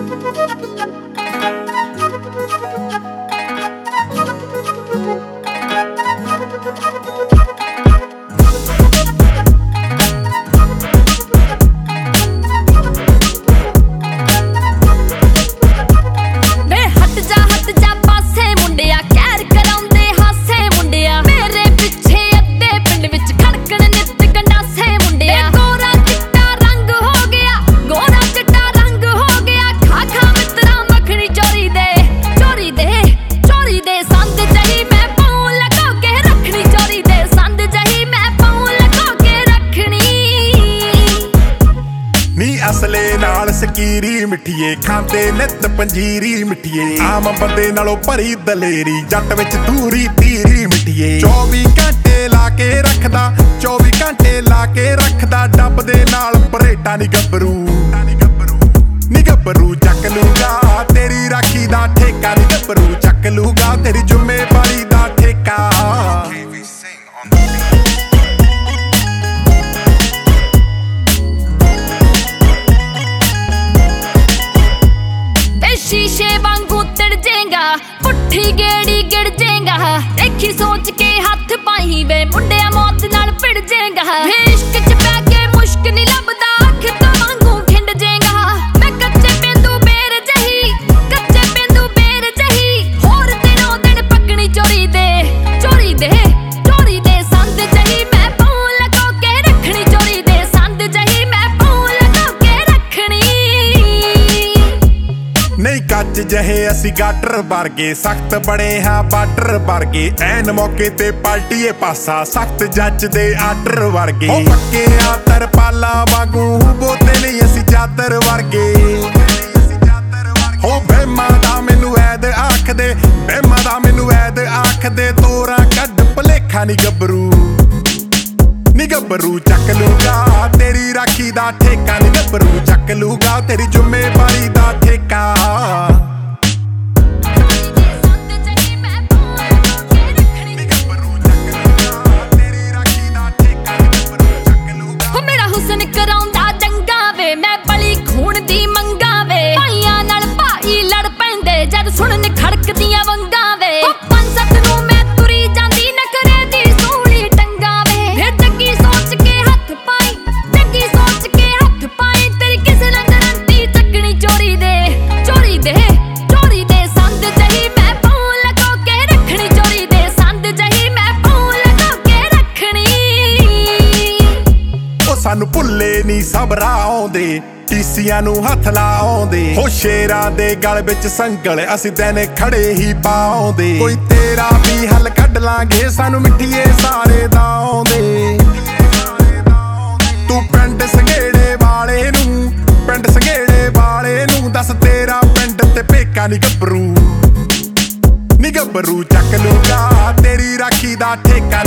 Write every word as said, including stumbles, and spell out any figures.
असले नाल सकीरी मिठिए खांदे नित पंजीरी मिठिए आम बंदे नालों भरी दलेरी जट विच दूरी तीरी मिठिए चौबी घंटे ला के रखदा चौबी घंटे ला के रखदा डब दे नाल परेटा नी गबरू नी गबरू चक लूगा तेरी राखी दा ठेका नी गबरू चक लूगा तेरी जुम्मेवारी दा ठेका। शीशे वांगू तिड़ जाएगा पुट्ठी गेड़ी गिड़ जाएगा देखी सोच के हाथ पाई वे मुंडिया मौत नाल भिड़ जाएगा इश्क च पै के मुश्क नहीं लभदा अख तो वांगू खिंड जाएगा मैं कच्चे पेंदू बेर जही कच्चे पेंदू बेर जही होर दिनों दिन पकनी चोरी दे चोरी दे चोरी दे संद जही मैं पाऊं लगो के रखनी चोरी दे संद जही मैं पाऊं लगो के रखनी। नहीं कच जहे असी गाटर वर्गे सख्त बड़े हाँ बाटर वर्गे ऐन मौके ते पार्टीए पासा सख्त जच दे आर्डर वर्गे पक्के आ तरपाला वांगू बोते नहीं असी चादर वर्गे हो बेमा दा मैनू ऐद आख दे बेमा दा मैनू ऐद आख दे तोरा कड भलेखा नी गबरू नी गबरू चक लूगा तेरी राखी दा ठेका नी गबरू चक लूगा तेरी जुम्मेवारी दा ठेका। सुन खड़कदियां वंगा वे पंज सत नू मैं तुरी जांदी नखरे दी सूली टंगा वे फिर जगी सोच के हथ पाई जगी सोच के हथ पाई तेरी किसे ना गारंटी चकनी चोरी दे चोरी दे चोरी दे संद जही मैं पाऊं लगो के रखनी चोरी दे संद जही मैं पाऊं लगो के रखनी। ओ सानू भुल्ले नी सबरा आउंदे टीसियां नू हथ लाउंदे हो शेरां दे गल विच संगल असी दिन खड़े ही पाउंदे कोई तेरा भी हल कढ लांगे सानू मिठिए सारे दाउंदे तू पिंड संघेड़े वाले नू पिंड संघेड़े वाले नू दस तेरा पिंड ते पेका नी गबरू नी गबरू चक लूगा तेरी राखी दा ठेका